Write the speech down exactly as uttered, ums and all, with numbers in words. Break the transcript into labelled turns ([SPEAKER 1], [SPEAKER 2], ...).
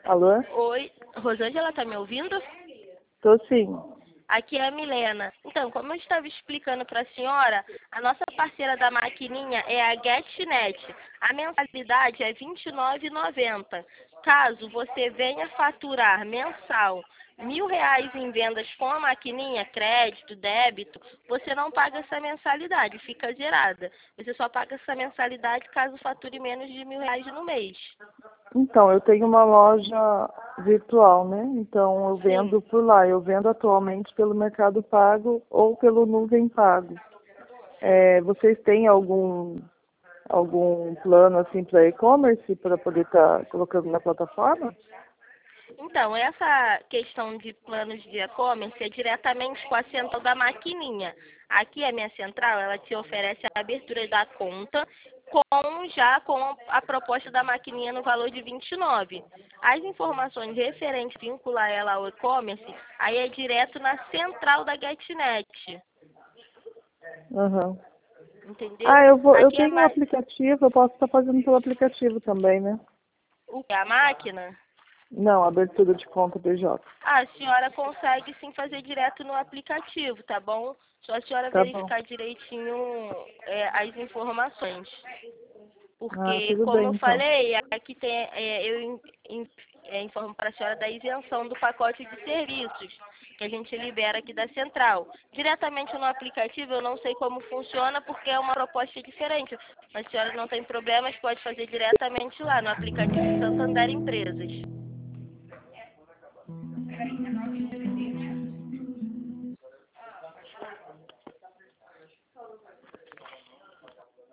[SPEAKER 1] Alô?
[SPEAKER 2] Oi, Rosângela, tá me ouvindo?
[SPEAKER 1] Tô sim.
[SPEAKER 2] Aqui é a Milena. Então, como eu estava explicando para a senhora, a nossa parceira da maquininha é a GetNet. A mensalidade é vinte e nove reais e noventa centavos. Caso você venha faturar mensal mil reais em vendas com a maquininha, crédito, débito, você não paga essa mensalidade, fica zerada. Você só paga essa mensalidade caso fature menos de mil reais no mês.
[SPEAKER 1] Então, eu tenho uma loja virtual, né? Então, eu
[SPEAKER 2] Sim.
[SPEAKER 1] vendo por lá. Eu vendo atualmente pelo Mercado Pago ou pelo Nuvem Pago. É, vocês têm algum, algum plano assim para e-commerce para poder estar colocando na plataforma?
[SPEAKER 2] Então, essa questão de planos de e-commerce é diretamente com a central da maquininha. Aqui a minha central, ela te oferece a abertura da conta com já com a proposta da maquininha no valor de vinte e nove. As informações referentes vincular ela ao e-commerce, aí é direto na central da GetNet,
[SPEAKER 1] Aham.
[SPEAKER 2] entendeu?
[SPEAKER 1] Ah, eu vou, eu
[SPEAKER 2] Aqui é
[SPEAKER 1] tenho um
[SPEAKER 2] mais
[SPEAKER 1] aplicativo, eu posso estar fazendo pelo aplicativo também, né?
[SPEAKER 2] o que a máquina.
[SPEAKER 1] Não, abertura de conta B J.
[SPEAKER 2] Ah, a senhora consegue sim fazer direto no aplicativo, tá bom? Só a senhora
[SPEAKER 1] Tá bom.
[SPEAKER 2] verificar direitinho é, as informações.
[SPEAKER 1] Ah,
[SPEAKER 2] Porque,
[SPEAKER 1] tudo
[SPEAKER 2] como
[SPEAKER 1] bem
[SPEAKER 2] eu
[SPEAKER 1] então.
[SPEAKER 2] falei, aqui tem, é, eu in- in- é, informo para a senhora da isenção do pacote de serviços que a gente libera aqui da central. Diretamente no aplicativo eu não sei como funciona porque é uma proposta diferente. Mas a senhora não tem problemas, pode fazer diretamente lá no aplicativo Santander Empresas.